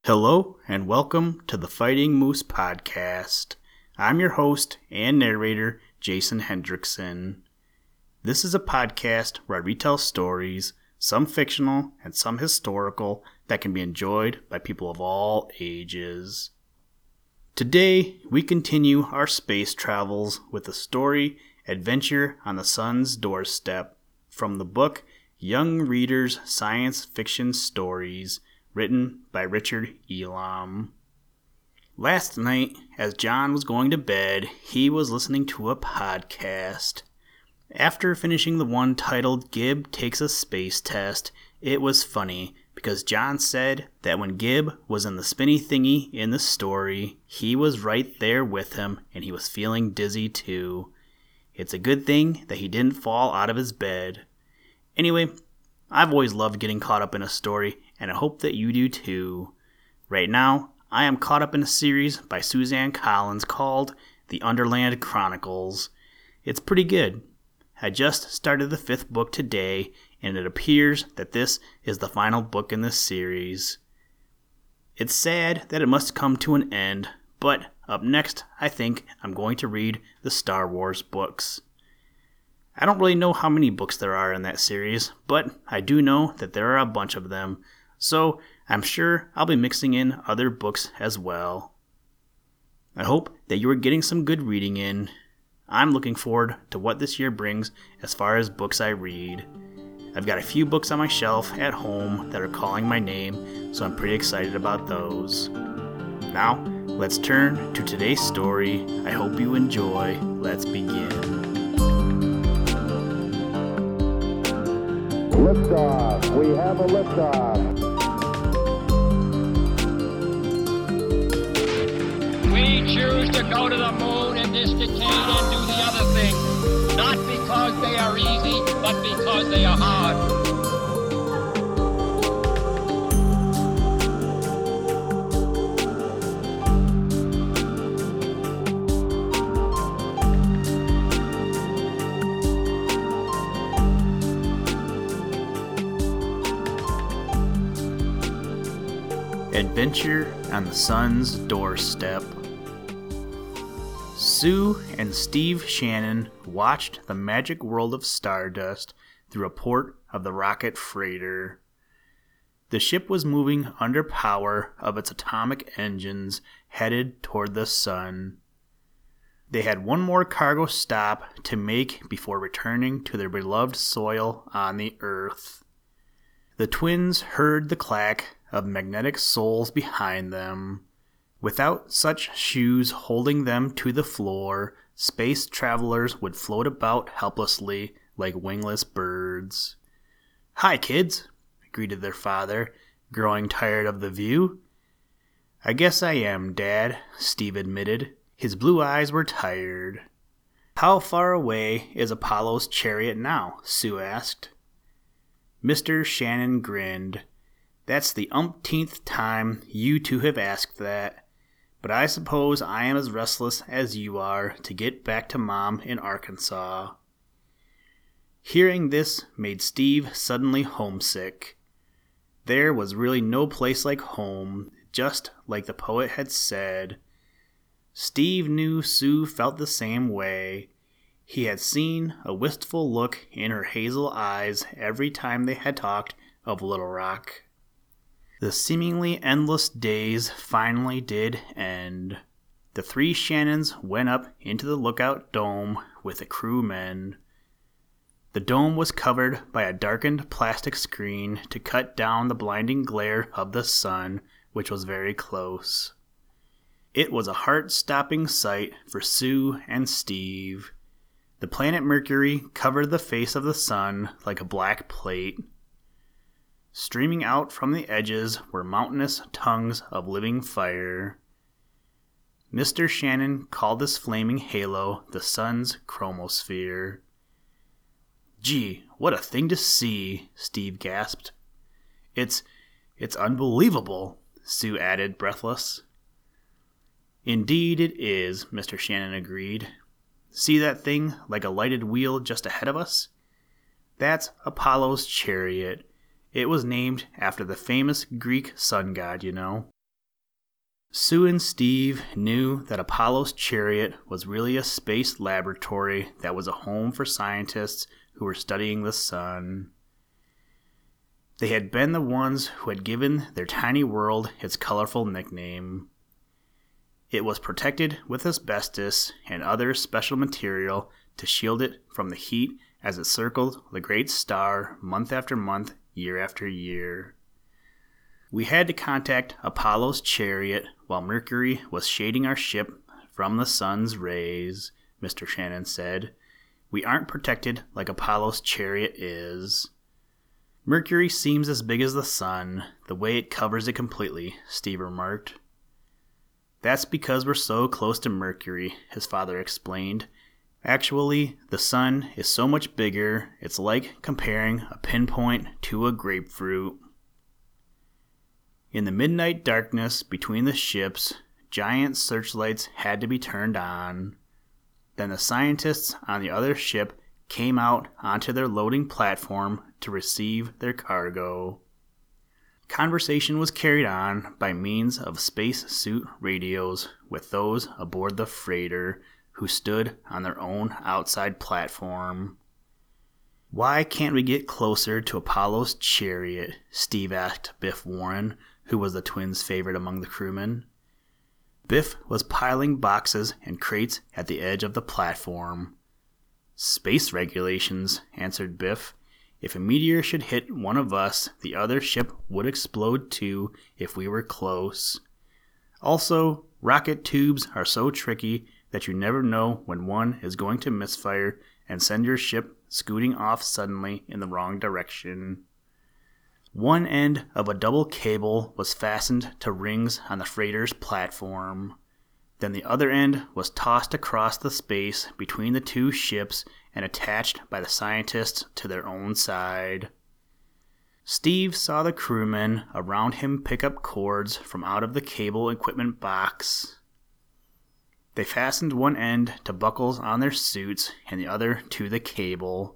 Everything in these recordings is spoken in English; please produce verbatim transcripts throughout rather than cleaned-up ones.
Hello and welcome to the Fighting Moose Podcast. I'm your host and narrator, Jason Hendrickson. This is a podcast where I retell stories, some fictional and some historical, that can be enjoyed by people of all ages. Today, we continue our space travels with the story Adventure on the Sun's Doorstep from the book Young Readers' Science Fiction Stories, written by Richard Elam. Last night, as John was going to bed, he was listening to a podcast. After finishing the one titled Gib Takes a Space Test, it was funny because John said that when Gib was in the spinny thingy in the story, he was right there with him and he was feeling dizzy too. It's a good thing that he didn't fall out of his bed. Anyway, I've always loved getting caught up in a story, and I hope that you do too. Right now, I am caught up in a series by Suzanne Collins called The Underland Chronicles. It's pretty good. I just started the fifth book today, and it appears that this is the final book in this series. It's sad that it must come to an end, but up next, I think I'm going to read the Star Wars books. I don't really know how many books there are in that series, but I do know that there are a bunch of them, so I'm sure I'll be mixing in other books as well. I hope that you are getting some good reading in. I'm looking forward to what this year brings as far as books I read. I've got a few books on my shelf at home that are calling my name, so I'm pretty excited about those. Now, let's turn to today's story. I hope you enjoy. Let's begin. Liftoff. We have a liftoff. We choose to go to the moon in this decade and do the other thing, not because they are easy, but because they are hard. Adventure on the Sun's Doorstep. Sue and Steve Shannon watched the magic world of Stardust through a port of the rocket freighter. The ship was moving under power of its atomic engines headed toward the sun. They had one more cargo stop to make before returning to their beloved soil on the Earth. The twins heard the clack of magnetic soles behind them. Without such shoes holding them to the floor, space travelers would float about helplessly like wingless birds. "Hi, kids," greeted their father, growing tired of the view. "I guess I am, Dad," Steve admitted. His blue eyes were tired. "How far away is Apollo's chariot now?" Sue asked. Mister Shannon grinned. "That's the umpteenth time you two have asked that, but I suppose I am as restless as you are to get back to Mom in Arkansas." Hearing this made Steve suddenly homesick. There was really no place like home, just like the poet had said. Steve knew Sue felt the same way. He had seen a wistful look in her hazel eyes every time they had talked of Little Rock. The seemingly endless days finally did end. The three Shannons went up into the lookout dome with the crewmen. The dome was covered by a darkened plastic screen to cut down the blinding glare of the sun, which was very close. It was a heart-stopping sight for Sue and Steve. The planet Mercury covered the face of the sun like a black plate. Streaming out from the edges were mountainous tongues of living fire. Mister Shannon called this flaming halo the sun's chromosphere. "Gee, what a thing to see," Steve gasped. It's, it's unbelievable," Sue added, breathless. "Indeed it is," Mister Shannon agreed. "See that thing like a lighted wheel just ahead of us? That's Apollo's chariot. It was named after the famous Greek sun god, you know." Sue and Steve knew that Apollo's chariot was really a space laboratory that was a home for scientists who were studying the sun. They had been the ones who had given their tiny world its colorful nickname. It was protected with asbestos and other special material to shield it from the heat as it circled the great star month after month, year after year. We had to contact Apollo's chariot while Mercury was shading our ship from the sun's rays, Mister Shannon said. We aren't protected like Apollo's chariot is. Mercury seems as big as the sun, the way it covers it completely, Steve remarked. That's because we're so close to Mercury, his father explained. Actually, the sun is so much bigger, it's like comparing a pinpoint to a grapefruit. In the midnight darkness between the ships, giant searchlights had to be turned on. Then the scientists on the other ship came out onto their loading platform to receive their cargo. Conversation was carried on by means of spacesuit radios with those aboard the freighter who stood on their own outside platform. Why can't we get closer to Apollo's chariot? Steve asked Biff Warren, who was the twins' favorite among the crewmen. Biff was piling boxes and crates at the edge of the platform. Space regulations, answered Biff. If a meteor should hit one of us, the other ship would explode too if we were close. Also, rocket tubes are so tricky that you never know when one is going to misfire and send your ship scooting off suddenly in the wrong direction. One end of a double cable was fastened to rings on the freighter's platform. Then the other end was tossed across the space between the two ships and attached by the scientists to their own side. Steve saw the crewmen around him pick up cords from out of the cable equipment box. They fastened one end to buckles on their suits and the other to the cable.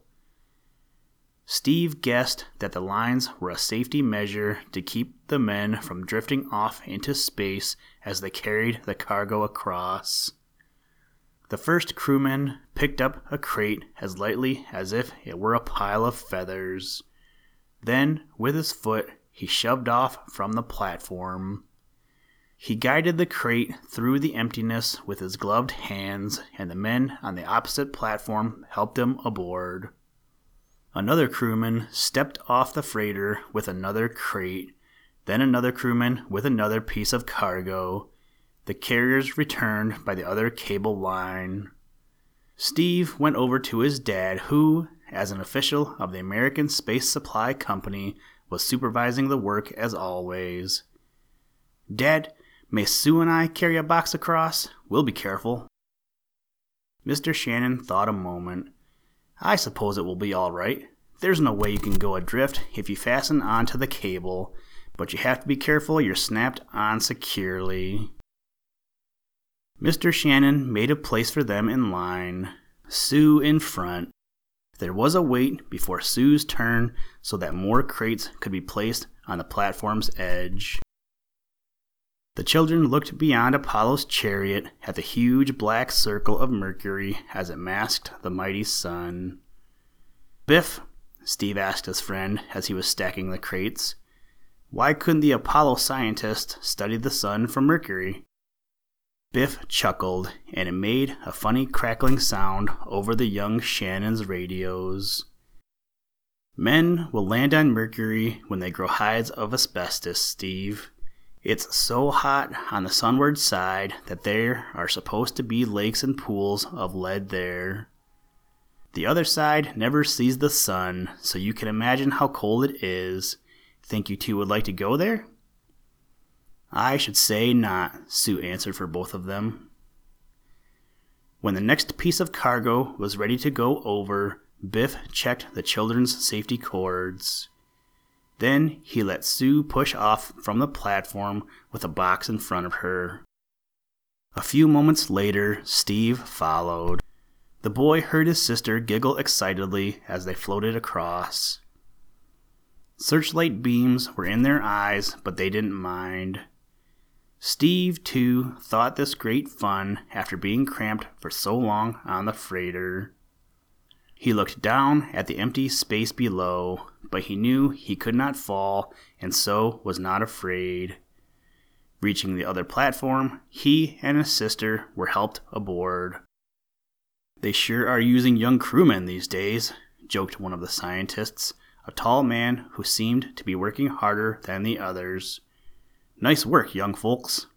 Steve guessed that the lines were a safety measure to keep the men from drifting off into space as they carried the cargo across. The first crewman picked up a crate as lightly as if it were a pile of feathers. Then, with his foot, he shoved off from the platform. He guided the crate through the emptiness with his gloved hands, and the men on the opposite platform helped him aboard. Another crewman stepped off the freighter with another crate, then another crewman with another piece of cargo. The carriers returned by the other cable line. Steve went over to his dad, who, as an official of the American Space Supply Company, was supervising the work as always. Dad, may Sue and I carry a box across? We'll be careful. Mister Shannon thought a moment. I suppose it will be all right. There's no way you can go adrift if you fasten onto the cable, but you have to be careful you're snapped on securely. Mister Shannon made a place for them in line, Sue in front. There was a wait before Sue's turn so that more crates could be placed on the platform's edge. The children looked beyond Apollo's chariot at the huge black circle of Mercury as it masked the mighty sun. Biff, Steve asked his friend as he was stacking the crates, why couldn't the Apollo scientists study the sun from Mercury? Biff chuckled, and it made a funny crackling sound over the young Shannon's radios. Men will land on Mercury when they grow hides of asbestos, Steve. It's so hot on the sunward side that there are supposed to be lakes and pools of lead there. The other side never sees the sun, so you can imagine how cold it is. Think you two would like to go there? I should say not, Sue answered for both of them. When the next piece of cargo was ready to go over, Biff checked the children's safety cords. Then he let Sue push off from the platform with a box in front of her. A few moments later, Steve followed. The boy heard his sister giggle excitedly as they floated across. Searchlight beams were in their eyes, but they didn't mind. Steve, too, thought this great fun after being cramped for so long on the freighter. He looked down at the empty space below, but he knew he could not fall and so was not afraid. Reaching the other platform, he and his sister were helped aboard. "They sure are using young crewmen these days," joked one of the scientists, a tall man who seemed to be working harder than the others. "Nice work, young folks."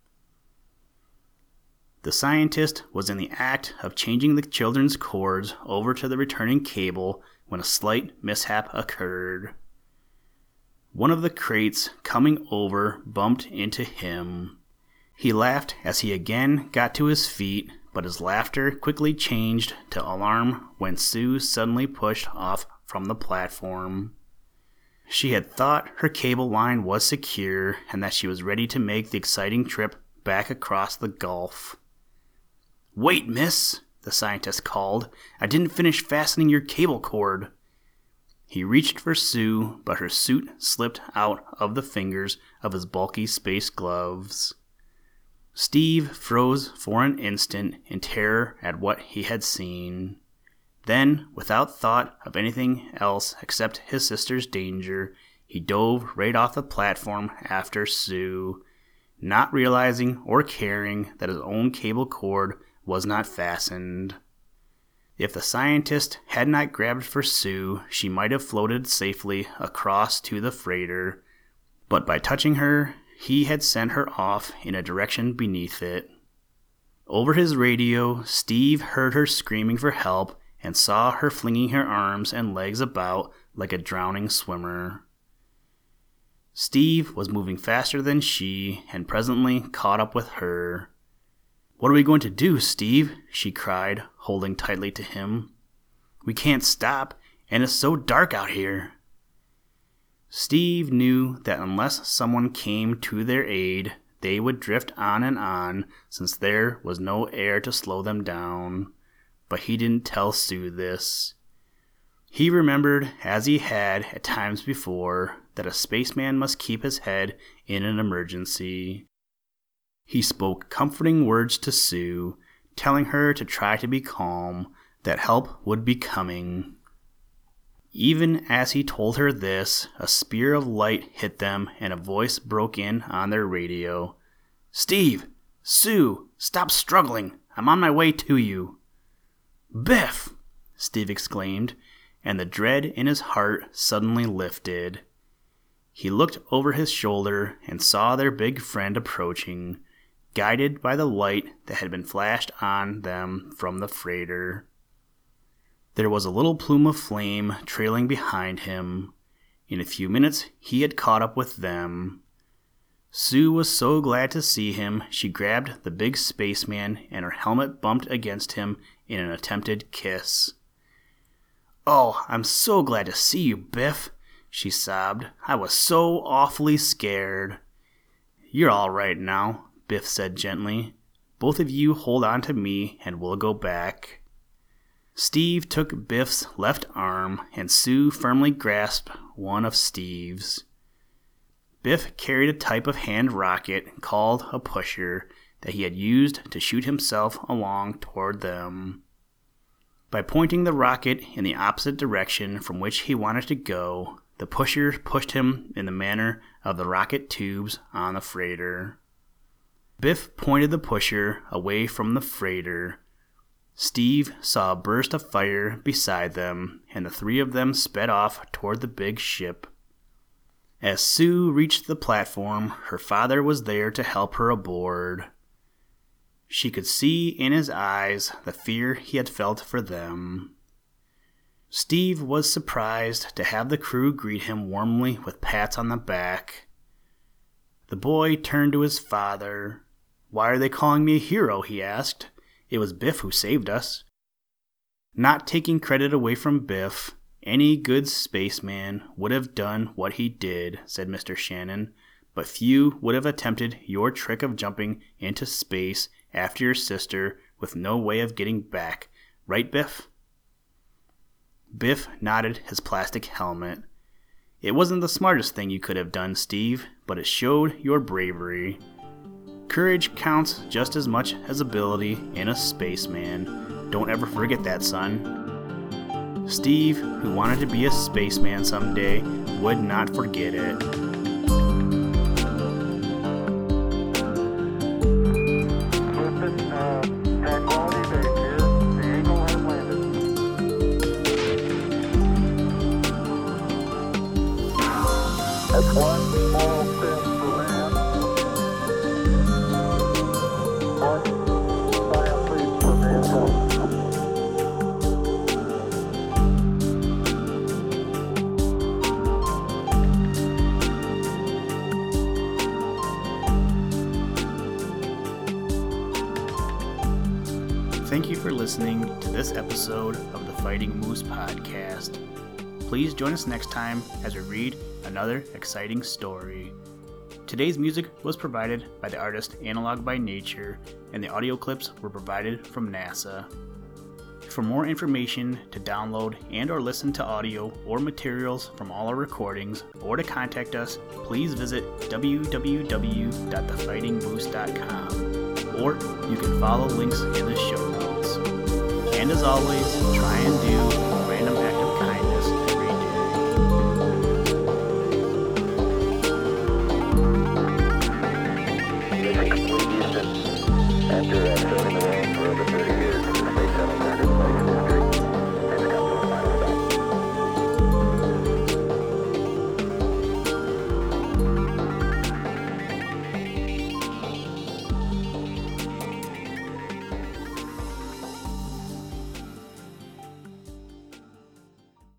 The scientist was in the act of changing the children's cords over to the returning cable when a slight mishap occurred. One of the crates coming over bumped into him. He laughed as he again got to his feet, but his laughter quickly changed to alarm when Sue suddenly pushed off from the platform. She had thought her cable line was secure and that she was ready to make the exciting trip back across the gulf. "Wait, miss," the scientist called. "I didn't finish fastening your cable cord." He reached for Sue, but her suit slipped out of the fingers of his bulky space gloves. Steve froze for an instant in terror at what he had seen. Then, without thought of anything else except his sister's danger, he dove right off the platform after Sue, not realizing or caring that his own cable cord was not fastened. If the scientist had not grabbed for Sue, she might have floated safely across to the freighter, but by touching her, he had sent her off in a direction beneath it. Over his radio, Steve heard her screaming for help and saw her flinging her arms and legs about like a drowning swimmer. Steve was moving faster than she and presently caught up with her. "What are we going to do, Steve?" she cried, holding tightly to him. "We can't stop, and it's so dark out here." Steve knew that unless someone came to their aid, they would drift on and on, since there was no air to slow them down. But he didn't tell Sue this. He remembered, as he had at times before, that a spaceman must keep his head in an emergency. He spoke comforting words to Sue, telling her to try to be calm, that help would be coming. Even as he told her this, a spear of light hit them and a voice broke in on their radio. "Steve! Sue! Stop struggling! I'm on my way to you!" "Biff!" Steve exclaimed, and the dread in his heart suddenly lifted. He looked over his shoulder and saw their big friend approaching, guided by the light that had been flashed on them from the freighter. There was a little plume of flame trailing behind him. In a few minutes, he had caught up with them. Sue was so glad to see him, she grabbed the big spaceman and her helmet bumped against him in an attempted kiss. "Oh, I'm so glad to see you, Biff," she sobbed. "I was so awfully scared." "You're all right now," Biff said gently. "Both of you hold on to me and we'll go back." Steve took Biff's left arm and Sue firmly grasped one of Steve's. Biff carried a type of hand rocket called a pusher that he had used to shoot himself along toward them. By pointing the rocket in the opposite direction from which he wanted to go, the pusher pushed him in the manner of the rocket tubes on the freighter. Biff pointed the pusher away from the freighter. Steve saw a burst of fire beside them, and the three of them sped off toward the big ship. As Sue reached the platform, her father was there to help her aboard. She could see in his eyes the fear he had felt for them. Steve was surprised to have the crew greet him warmly with pats on the back. The boy turned to his father. "Why are they calling me a hero?" he asked. "It was Biff who saved us." Not taking credit away from Biff, any good spaceman would have done what he did, said Mister Shannon, but few would have attempted your trick of jumping into space after your sister with no way of getting back. Right, Biff? Biff nodded his plastic helmet. "It wasn't the smartest thing you could have done, Steve, but it showed your bravery." Courage counts just as much as ability in a spaceman. Don't ever forget that, son. Steve, who wanted to be a spaceman someday, would not forget it. Listen, uh, Tranquility Base here. The Eagle has landed. That's one small step for man. One giant leap for mankind. Thank you for listening to this episode of the Fighting Moose podcast. Please join us next time as we read another exciting story. Today's music was provided by the artist Analog by Nature, and the audio clips were provided from NASA. For more information, to download and or listen to audio or materials from all our recordings, or to contact us, please visit w w w dot the fighting moose dot com, or you can follow links in the show notes. And as always, try and do